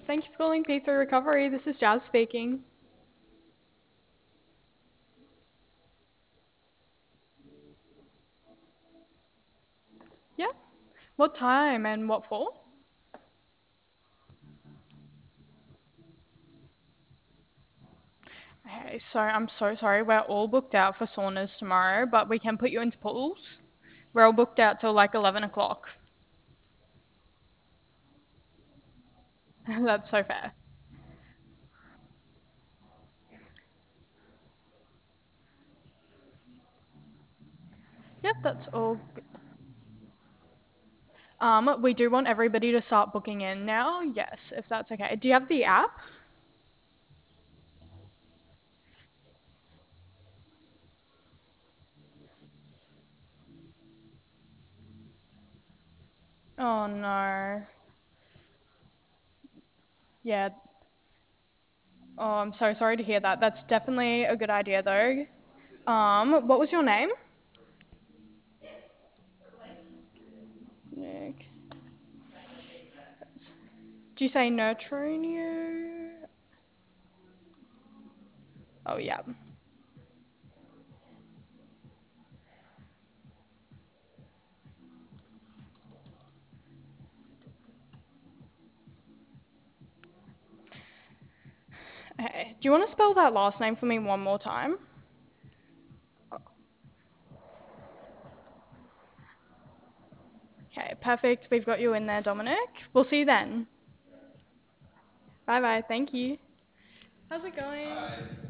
Thank you for calling P3 Recovery. This is Jazz speaking. Yeah. What time and what for? Okay, so I'm so sorry. We're all booked out for saunas tomorrow, but we can put you into pools. We're all booked out till like 11 o'clock. That's so fair. Yep, that's all. We do want everybody to start booking in now. Yes, if that's okay. Do you have the app? Oh no. Yeah. Oh, I'm so sorry to hear that. That's definitely a good idea though. What was your name? Nick. Do you say Nurtronio? Oh, yeah. Okay. Do you want to spell that last name for me one more time? Okay, perfect. We've got you in there, Dominic. We'll see you then. Bye bye. Thank you. How's it going?